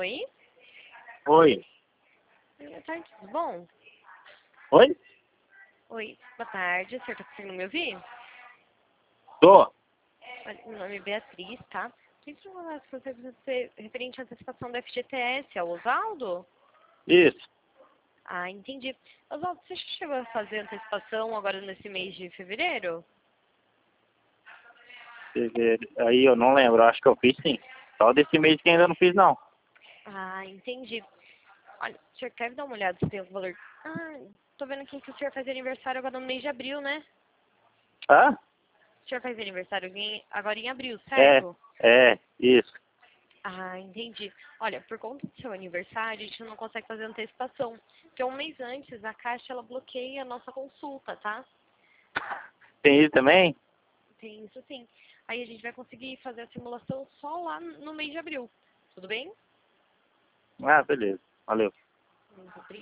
Oi? Oi. Boa tarde, tudo bom? Oi? Oi, boa tarde. O senhor tá conseguindo me ouvir? Tô. Olha, meu nome é Beatriz, tá? Queria falar com você referente à antecipação do FGTS, é o Osvaldo? Isso. Ah, entendi. Osvaldo, você chegou a fazer antecipação agora nesse mês de fevereiro? Aí eu não lembro, acho que eu fiz sim. Só desse mês que ainda não fiz não. Ah, entendi. Olha, o senhor quer dar uma olhada se tem o valor... Ah, tô vendo aqui que o senhor faz aniversário agora no mês de abril, né? Hã? O senhor faz aniversário agora em abril, É, certo? isso. Ah, entendi. Olha, por conta do seu aniversário, a gente não consegue fazer antecipação. Porque um mês antes, a Caixa, ela bloqueia a nossa consulta, tá? Tem isso também? Tem isso sim. Aí a gente vai conseguir fazer a simulação só lá no mês de abril. Tudo bem? Ah, beleza. Valeu. Muito obrigada.